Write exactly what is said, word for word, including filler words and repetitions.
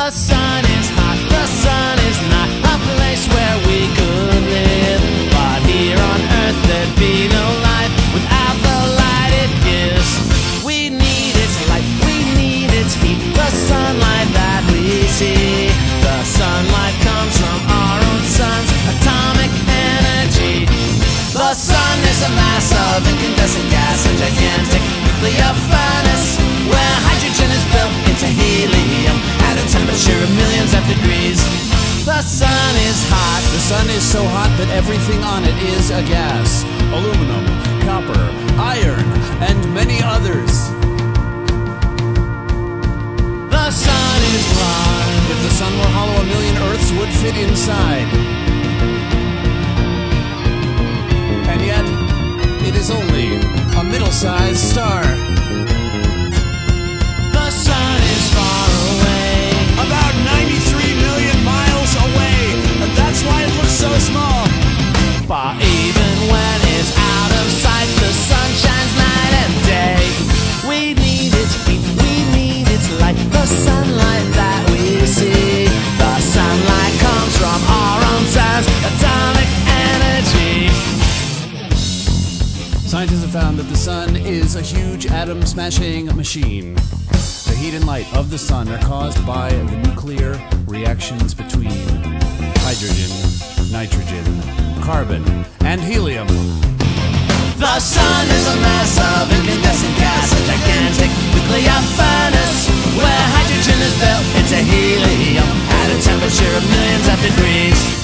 The sun is hot, the sun is not a place where we could live. But here on earth there'd be no life without the light it gives. We need its light, we need its heat, the sunlight that we see. The sunlight comes from our own sun's atomic energy. The sun is a mass of incandescent gas, a gigantic nuclear furnace where hydrogen is built into helium at a temperature of millions of degrees. The sun is hot. The sun is so hot that everything on it is a gas. Aluminum, copper, iron, and many others. The sun is large. If the sun were hollow, a million Earths would fit inside. And yet, it is only a middle-sized star. The sun is far away, About ninety-three million miles away. And that's why it looks so small. but even when it's out of sight, the sun shines night and day. We need its heat, we need its light, the sunlight that we see. The sunlight comes from our own sun's atomic energy. Scientists have found that the sun is a huge atom-smashing machine. The heat and light of the sun are caused by the nuclear reactions between hydrogen, nitrogen, carbon, and helium. The sun is a mass of incandescent gas, a gigantic nuclear furnace where hydrogen is built into helium at a temperature of millions of degrees.